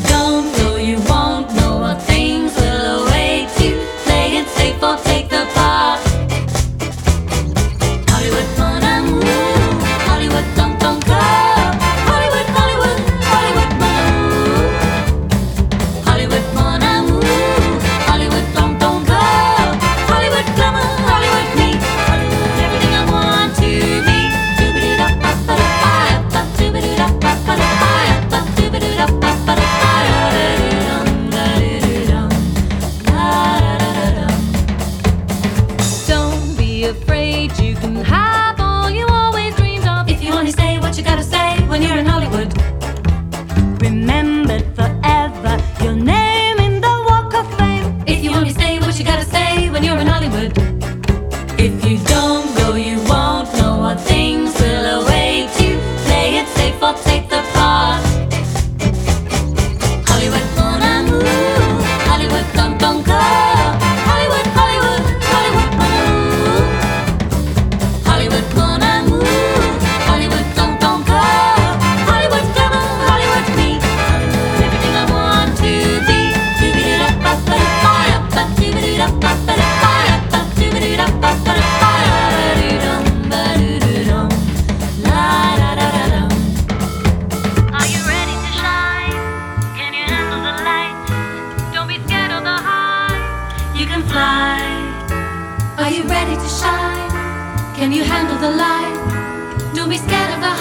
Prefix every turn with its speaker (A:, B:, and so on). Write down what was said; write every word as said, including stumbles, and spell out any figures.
A: don't go, you won't know what things will await you. Play it safe or take the part. Hollywood, mon amour. Hollywood, don't, don't go. Hollywood, Hollywood, Hollywood, mon amour. Hollywood, mon amour. Hollywood, don't, don't go. Hollywood, glamour, Hollywood, me. Hollywood, everything I want to be. Doobity-da-ba-ba-da-ba-da, doobity-da-ba-ba-da-ba-da, doobity-da-ba-ba-da-ba-da-dum, da-dee-dee-dum, da-da-da-da-dum. Don't be afraid, you can have all you always dreamed of. If you only say what you gotta say when you're in Hollywood. Remembered forever, your name in the Walk of Fame. If you only say what you gotta say when you're in Hollywood. If you don't go, you won't know what things will await you. Play it safe or take the part. Hollywood, mon amour. Hollywood, don't, don't go. Hollywood, Hollywood, Hollywood, mon amour. Hollywood, mon amour. Hollywood, don't, don't go. Hollywood, glamour, Hollywood, me. Hollywood, everything I want to be. Doobity-da-ba-ba-da-ba-da, doobity-da-ba-ba-da-ba-da, doobity-da-ba-ba-da-ba-da-dum, ba-doo-doo-dum, la-da-da-da-dum. Are you ready to shine? Can you handle the light? Don't be scared of the high. You can fly. Are you ready to shine? Can you handle the light? Don't be scared of the